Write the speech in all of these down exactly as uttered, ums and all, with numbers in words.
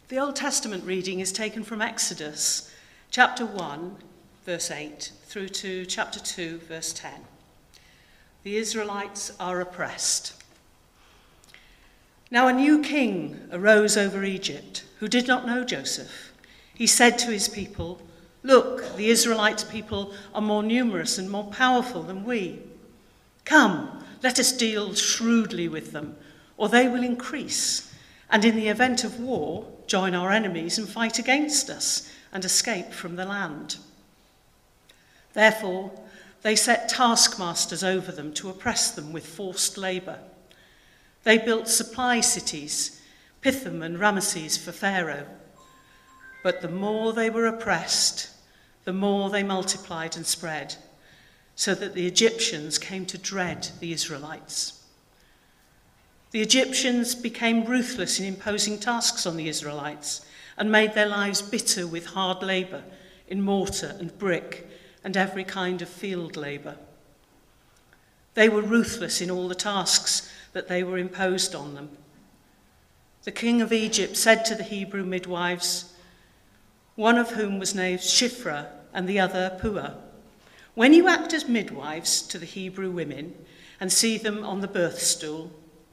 The Old Testament reading is taken from Exodus chapter one, verse eight, through to chapter two, verse ten. The Israelites are oppressed. Now a new king arose over Egypt, who did not know Joseph. He said to his people, "Look, the Israelite people are more numerous and more powerful than we. Come, let us deal shrewdly with them, or they will increase, and in the event of war, join our enemies and fight against us and escape from the land." Therefore, they set taskmasters over them to oppress them with forced labour. They built supply cities, Pithom and Ramesses, for Pharaoh. But the more they were oppressed, the more they multiplied and spread, so that the Egyptians came to dread the Israelites. The Egyptians became ruthless in imposing tasks on the Israelites and made their lives bitter with hard labour in mortar and brick and every kind of field labour. They were ruthless in all the tasks that they were imposed on them. The king of Egypt said to the Hebrew midwives, one of whom was named Shiphrah and the other Puah, "When you act as midwives to the Hebrew women and see them on the birth stool,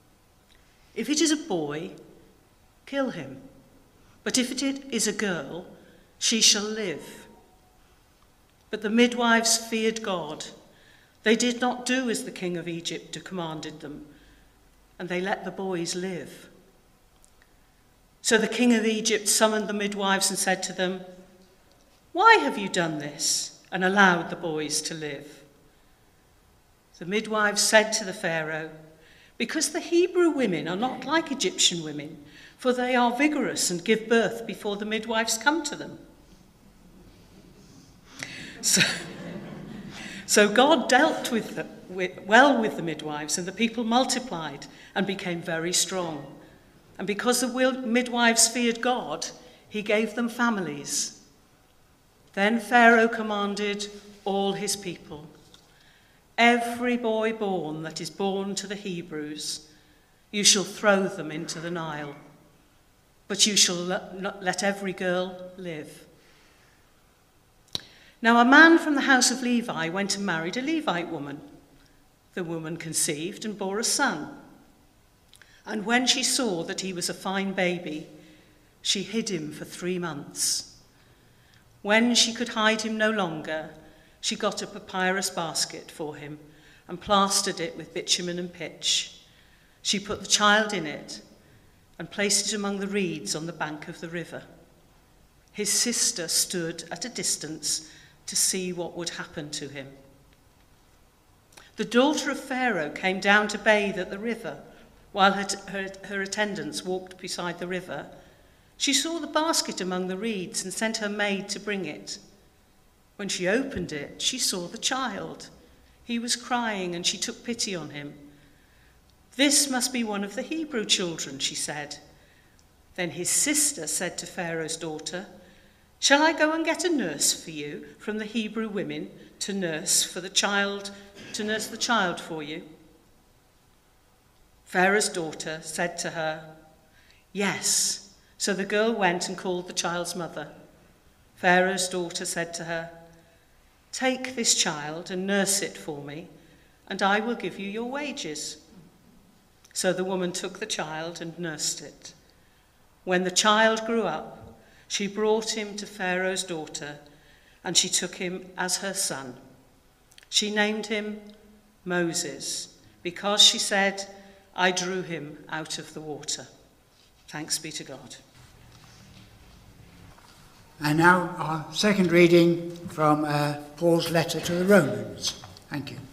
if it is a boy, kill him. But if it is a girl, she shall live." But the midwives feared God. They did not do as the king of Egypt commanded them, and they let the boys live. So the king of Egypt summoned the midwives and said to them, "Why have you done this and allowed the boys to live?" The midwives said to the Pharaoh, "Because the Hebrew women are not like Egyptian women, for they are vigorous and give birth before the midwives come to them." So, so God dealt with, the, with well with the midwives, and the people multiplied and became very strong. And because the midwives feared God, he gave them families. Then Pharaoh commanded all his people, "Every boy born that is born to the Hebrews, you shall throw them into the Nile, but you shall not let every girl live." Now a man from the house of Levi went and married a Levite woman. The woman conceived and bore a son. And when she saw that he was a fine baby, she hid him for three months. When she could hide him no longer, she got a papyrus basket for him and plastered it with bitumen and pitch. She put the child in it and placed it among the reeds on the bank of the river. His sister stood at a distance to see what would happen to him. The daughter of Pharaoh came down to bathe at the river. While her, her, her attendants walked beside the river, she saw the basket among the reeds and sent her maid to bring it. When she opened it, she saw the child. He was crying, and she took pity on him. "This must be one of the Hebrew children," she said. Then his sister said to Pharaoh's daughter, "Shall I go and get a nurse for you from the Hebrew women to nurse for the child, to nurse the child for you?" Pharaoh's daughter said to her, "Yes." So the girl went and called the child's mother. Pharaoh's daughter said to her, "Take this child and nurse it for me, and I will give you your wages." So the woman took the child and nursed it. When the child grew up, she brought him to Pharaoh's daughter, and she took him as her son. She named him Moses, because she said, "I drew him out of the water." Thanks be to God. And now our second reading from uh, Paul's letter to the Romans. Thank you.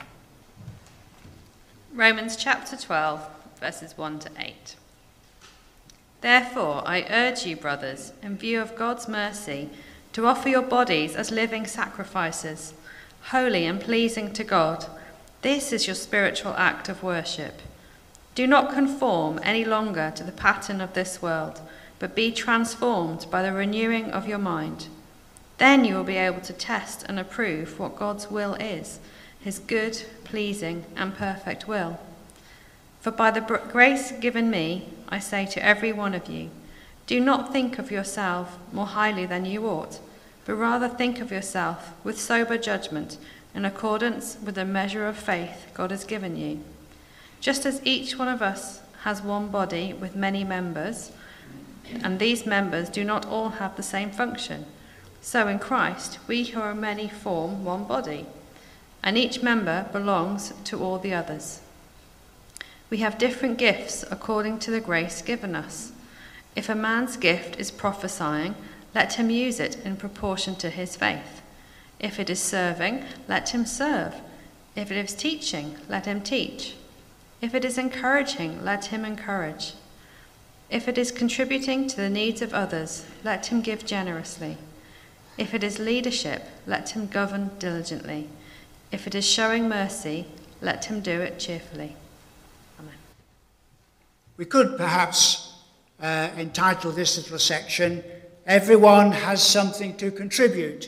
Romans chapter twelve, verses one to eight. Therefore, I urge you, brothers, in view of God's mercy, to offer your bodies as living sacrifices, holy and pleasing to God. This is your spiritual act of worship. Do not conform any longer to the pattern of this world, but be transformed by the renewing of your mind. Then you will be able to test and approve what God's will is, his good, pleasing, and perfect will. For by the grace given me, I say to every one of you, Do not think of yourself more highly than you ought, but rather think of yourself with sober judgment in accordance with the measure of faith God has given you. Just as each one of us has one body with many members, and these members do not all have the same function, so in Christ we who are many form one body, and each member belongs to all the others. We have different gifts according to the grace given us. If a man's gift is prophesying, let him use it in proportion to his faith. If it is serving, let him serve. If it is teaching, let him teach. If it is encouraging, let him encourage. If it is contributing to the needs of others, let him give generously. If it is leadership, let him govern diligently. If it is showing mercy, let him do it cheerfully. Amen. We could perhaps uh, entitle this little section, "Everyone has something to contribute."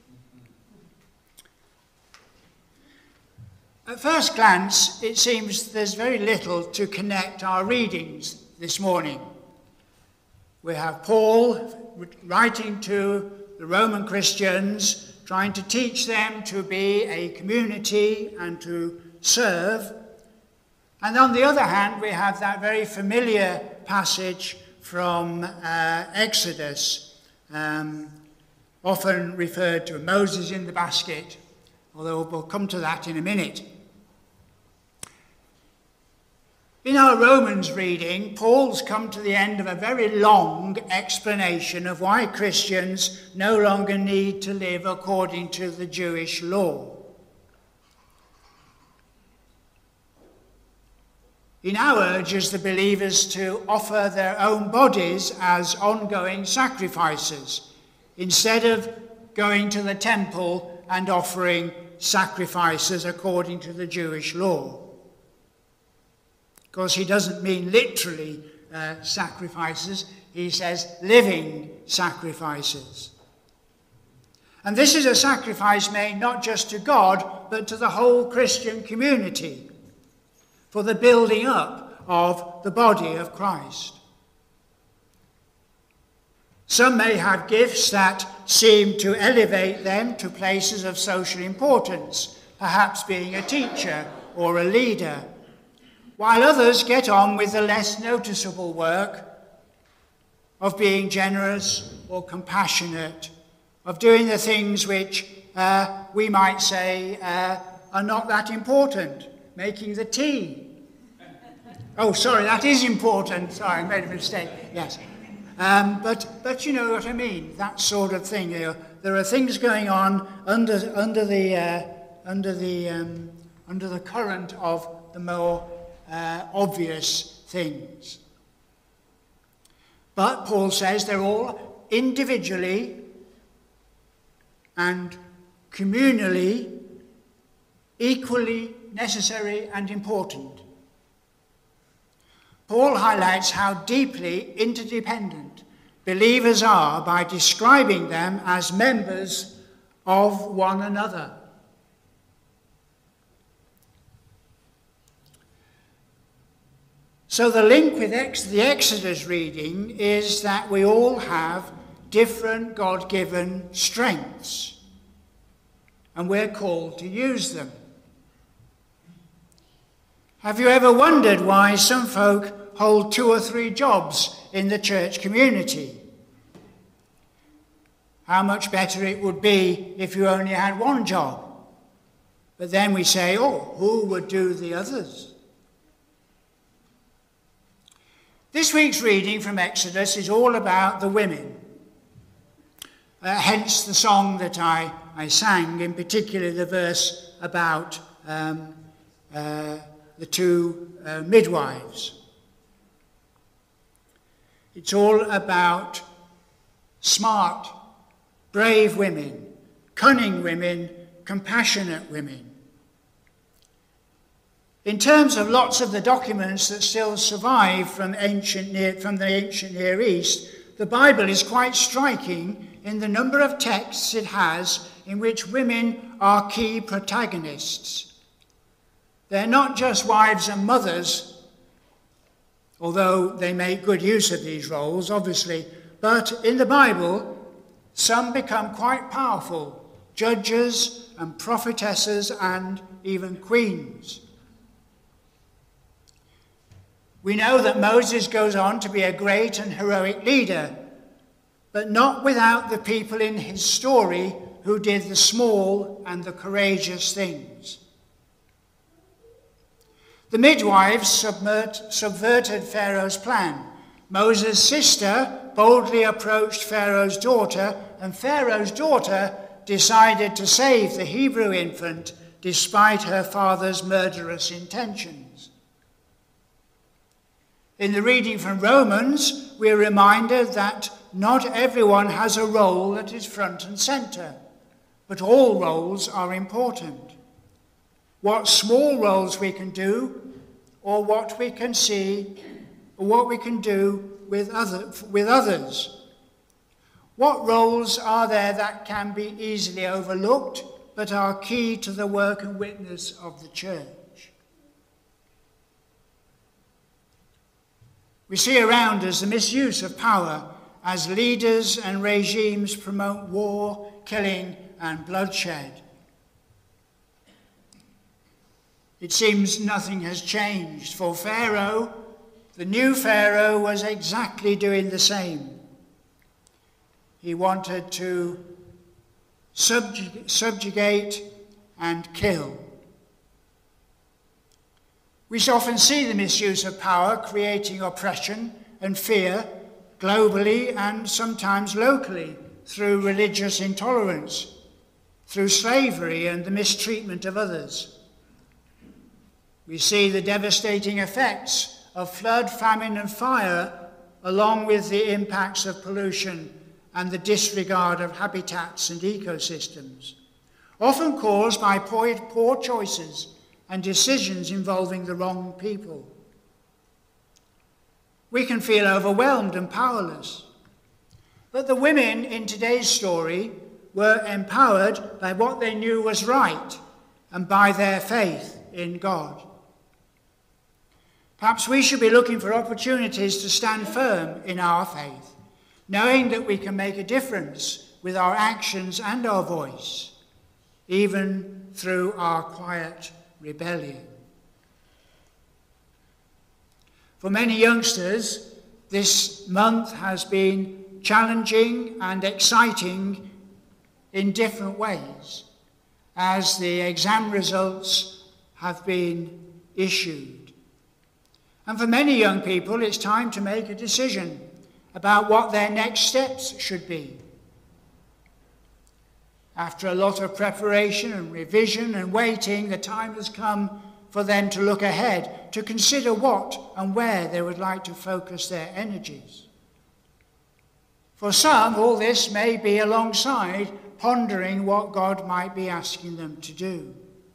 At first glance, it seems there's very little to connect our readings this morning. We have Paul writing to the Roman Christians, trying to teach them to be a community and to serve. And on the other hand, we have that very familiar passage from uh, Exodus, um, often referred to Moses in the basket, although we'll come to that in a minute. In our Romans reading, Paul's come to the end of a very long explanation of why Christians no longer need to live according to the Jewish law. He now urges the believers to offer their own bodies as ongoing sacrifices, instead of going to the temple and offering sacrifices according to the Jewish law. Of course, he doesn't mean literally uh, sacrifices, he says living sacrifices. And this is a sacrifice made not just to God, but to the whole Christian community, for the building up of the body of Christ. Some may have gifts that seem to elevate them to places of social importance, perhaps being a teacher or a leader, while others get on with the less noticeable work of being generous or compassionate, of doing the things which uh, we might say uh, are not that important. Making the tea. Oh, sorry, that is important. Sorry, I made a mistake. Yes. Um, but, but you know what I mean, that sort of thing. You know, there are things going on under, under, the, uh, under, the, um, under the current of the more uh, obvious things. But Paul says they're all individually and communally equally necessary and important. Paul highlights how deeply interdependent believers are by describing them as members of one another. So the link with ex- the Exodus reading is that we all have different God-given strengths, and we're called to use them. Have you ever wondered why some folk hold two or three jobs in the church community? How much better it would be if you only had one job. But then we say, oh, who would do the others? This week's reading from Exodus is all about the women. Uh, hence the song that I, I sang, in particular the verse about um, uh, the two uh, midwives. It's all about smart, brave women, cunning women, compassionate women. In terms of lots of the documents that still survive from, ancient near, from the ancient Near East, the Bible is quite striking in the number of texts it has in which women are key protagonists. They're not just wives and mothers, although they make good use of these roles, obviously. But in the Bible, some become quite powerful, judges and prophetesses and even queens. We know that Moses goes on to be a great and heroic leader, but not without the people in his story who did the small and the courageous things. The midwives subvert, subverted Pharaoh's plan. Moses' sister boldly approached Pharaoh's daughter, and Pharaoh's daughter decided to save the Hebrew infant despite her father's murderous intentions. In the reading from Romans, we are reminded that not everyone has a role that is front and centre, but all roles are important. What small roles we can do, or what we can see, or what we can do with, other, with others. What roles are there that can be easily overlooked, but are key to the work and witness of the church? We see around us the misuse of power as leaders and regimes promote war, killing, and bloodshed. It seems nothing has changed. For Pharaoh, the new Pharaoh was exactly doing the same. He wanted to subjug- subjugate and kill. We often see the misuse of power creating oppression and fear globally and sometimes locally through religious intolerance, through slavery and the mistreatment of others. We see the devastating effects of flood, famine and fire, along with the impacts of pollution and the disregard of habitats and ecosystems, often caused by poor, poor choices and decisions involving the wrong people. We can feel overwhelmed and powerless. But the women in today's story were empowered by what they knew was right and by their faith in God. Perhaps we should be looking for opportunities to stand firm in our faith, knowing that we can make a difference with our actions and our voice, even through our quiet rebellion. For many youngsters, this month has been challenging and exciting in different ways, as the exam results have been issued. And for many young people, it's time to make a decision about what their next steps should be. After a lot of preparation and revision and waiting, the time has come for them to look ahead, to consider what and where they would like to focus their energies. For some, all this may be alongside pondering what God might be asking them to do.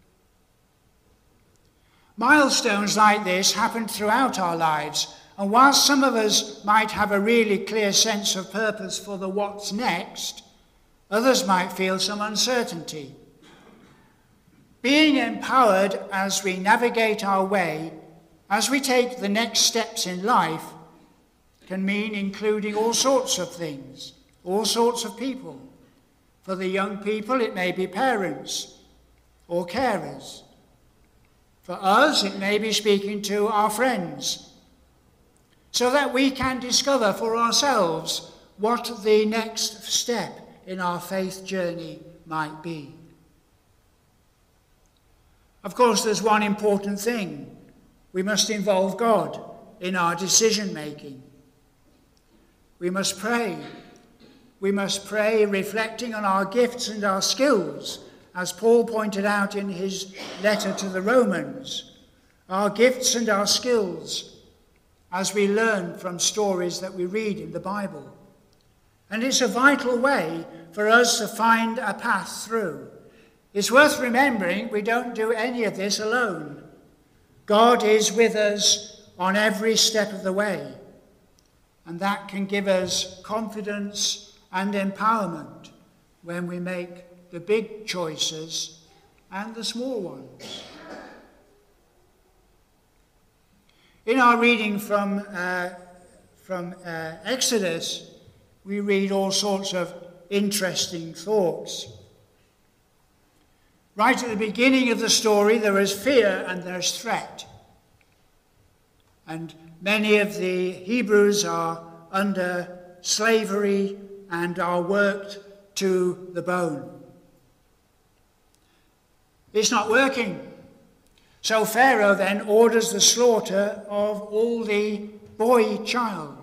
Milestones like this happen throughout our lives, and while some of us might have a really clear sense of purpose for the what's next, others might feel some uncertainty. Being empowered as we navigate our way, as we take the next steps in life, can mean including all sorts of things, all sorts of people. For the young people, it may be parents or carers. For us, it may be speaking to our friends, so that we can discover for ourselves what the next step in our faith journey might be. Of course, there's one important thing. We must involve God in our decision making. We must pray. We must pray reflecting on our gifts and our skills, as Paul pointed out in his letter to the Romans, our gifts and our skills as we learn from stories that we read in the Bible. And it's a vital way for us to find a path through. It's worth remembering we don't do any of this alone. God is with us on every step of the way, and that can give us confidence and empowerment when we make the big choices and the small ones. In our reading from, uh, from uh, Exodus, we read all sorts of interesting thoughts. Right at the beginning of the story, there is fear and there's threat. And many of the Hebrews are under slavery and are worked to the bone. It's not working. So Pharaoh then orders the slaughter of all the boy child.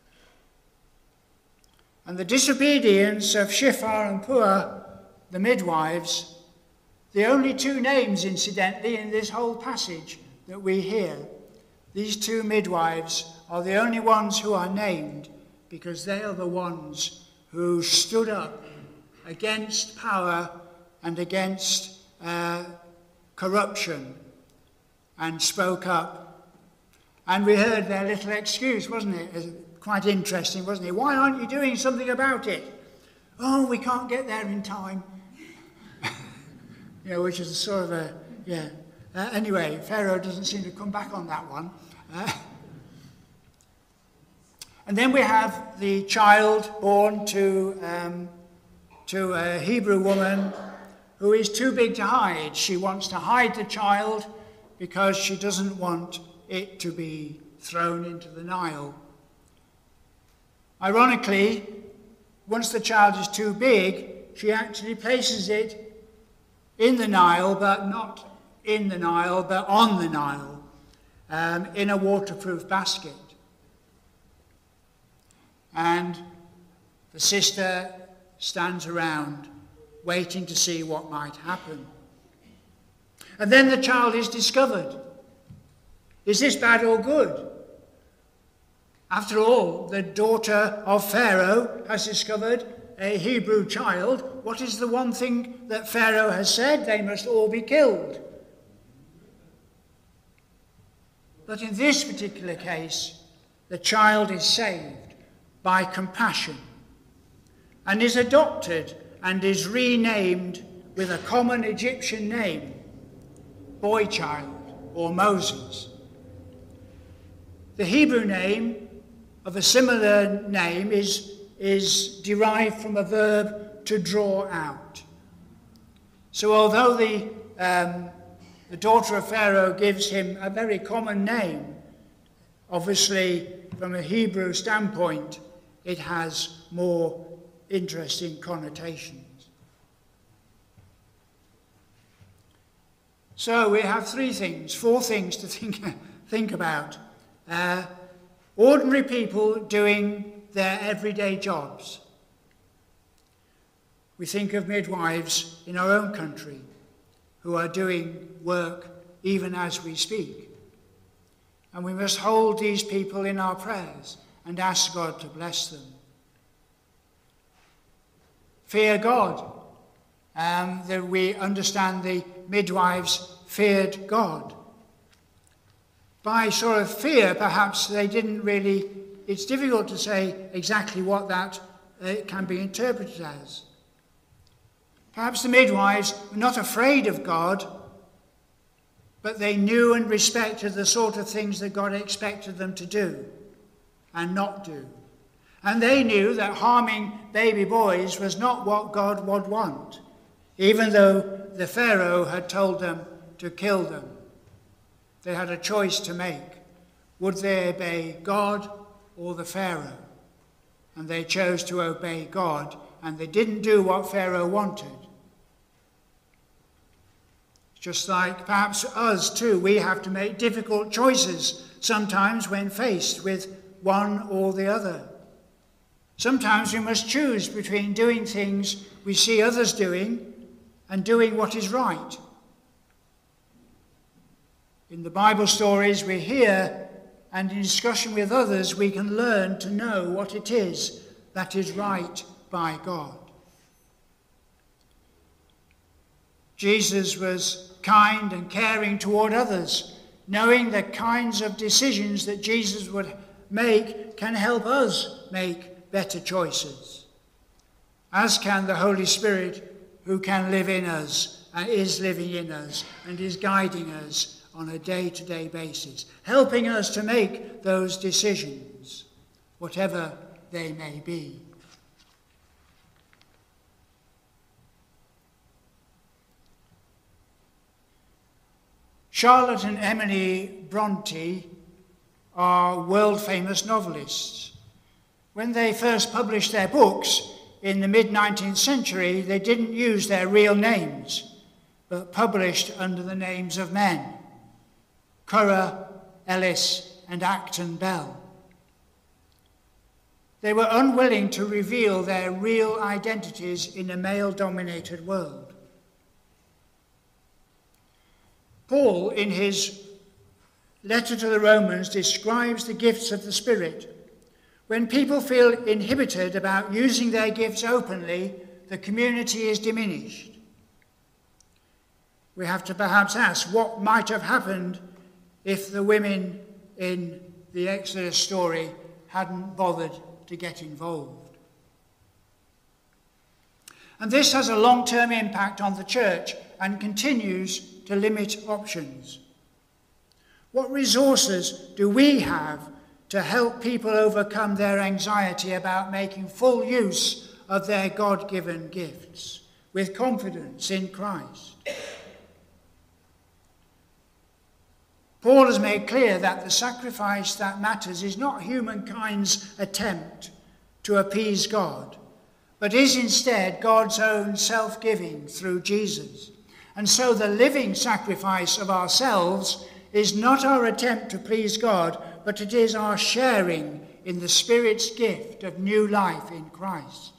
And the disobedience of Shiphrah and Puah, the midwives, the only two names, incidentally, in this whole passage that we hear, these two midwives are the only ones who are named because they are the ones who stood up against power and against uh, corruption and spoke up. And we heard their little excuse, wasn't it? It was quite interesting, wasn't it? Why aren't you doing something about it? Oh, we can't get there in time. You know, which is sort of a, yeah. Uh, anyway, Pharaoh doesn't seem to come back on that one. Uh, and then we have the child born to, um, to a Hebrew woman who is too big to hide. She wants to hide the child because she doesn't want it to be thrown into the Nile. Ironically, once the child is too big, she actually places it in the Nile, but not in the Nile, but on the Nile, um, in a waterproof basket. And the sister stands around, waiting to see what might happen. And then the child is discovered. Is this bad or good? After all, the daughter of Pharaoh has discovered a Hebrew child. What is the one thing that Pharaoh has said? They must all be killed. But in this particular case, the child is saved by compassion and is adopted and is renamed with a common Egyptian name, boy child or Moses. The Hebrew name of a similar name is, is derived from a verb to draw out. So although the, um, the daughter of Pharaoh gives him a very common name, obviously from a Hebrew standpoint, it has more interesting connotations. So we have three things, four things to think, think about. Uh, ordinary people doing their everyday jobs. We think of midwives in our own country who are doing work even as we speak. And we must hold these people in our prayers and ask God to bless them. Fear God. Um, that we understand the midwives feared God. By sort of fear, perhaps they didn't really, it's difficult to say exactly what that uh, can be interpreted as. Perhaps the midwives were not afraid of God, but they knew and respected the sort of things that God expected them to do and not do. And they knew that harming baby boys was not what God would want, even though the Pharaoh had told them to kill them. They had a choice to make. Would they obey God or the Pharaoh? And they chose to obey God, and they didn't do what Pharaoh wanted. Just like perhaps us too, we have to make difficult choices sometimes when faced with one or the other. Sometimes we must choose between doing things we see others doing and doing what is right. In the Bible stories we hear, and in discussion with others, we can learn to know what it is that is right by God. Jesus was kind and caring toward others, knowing the kinds of decisions that Jesus would make can help us make better choices, as can the Holy Spirit, who can live in us and is living in us and is guiding us on a day-to-day basis, helping us to make those decisions, whatever they may be. Charlotte and Emily Bronte are world-famous novelists. When they first published their books in the mid-nineteenth century, they didn't use their real names, but published under the names of men: Currer, Ellis, and Acton Bell. They were unwilling to reveal their real identities in a male-dominated world. Paul, in his letter to the Romans, describes the gifts of the Spirit. When people feel inhibited about using their gifts openly, the community is diminished. We have to perhaps ask what might have happened if the women in the Exodus story hadn't bothered to get involved. And this has a long-term impact on the church and continues to limit options. What resources do we have to help people overcome their anxiety about making full use of their God-given gifts with confidence in Christ? Paul has made clear that the sacrifice that matters is not humankind's attempt to appease God, but is instead God's own self-giving through Jesus. And so the living sacrifice of ourselves is not our attempt to please God, but it is our sharing in the Spirit's gift of new life in Christ.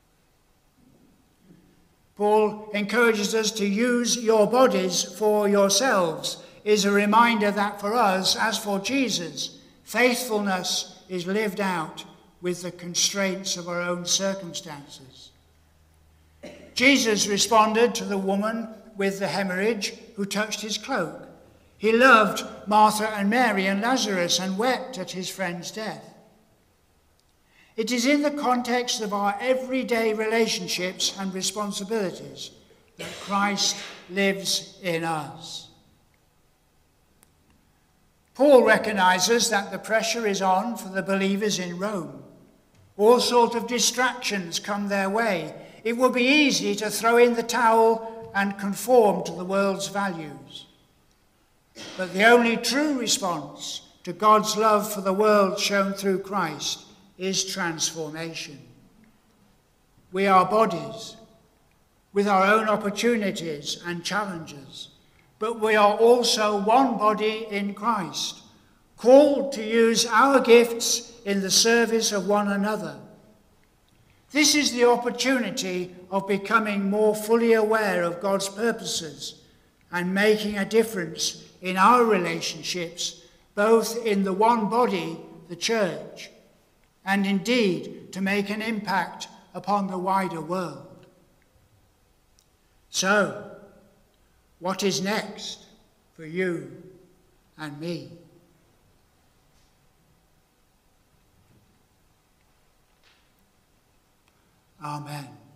Paul encourages us to use your bodies for yourselves, is a reminder that for us, as for Jesus, faithfulness is lived out with the constraints of our own circumstances. Jesus responded to the woman with the hemorrhage who touched his cloak. He loved Martha and Mary and Lazarus and wept at his friend's death. It is in the context of our everyday relationships and responsibilities that Christ lives in us. Paul recognizes that the pressure is on for the believers in Rome. All sorts of distractions come their way. It will be easy to throw in the towel and conform to the world's values. But the only true response to God's love for the world shown through Christ is transformation. We are bodies with our own opportunities and challenges, but we are also one body in Christ, called to use our gifts in the service of one another. This is the opportunity of becoming more fully aware of God's purposes and making a difference in our relationships, both in the one body, the church, and indeed to make an impact upon the wider world. So, what is next for you and me? Amen.